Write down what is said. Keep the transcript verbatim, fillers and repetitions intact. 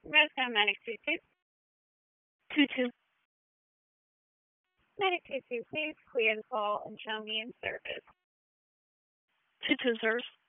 Rescue Medic two two. two two. Medic two two, please clear the call and show me in service. two two, sirs.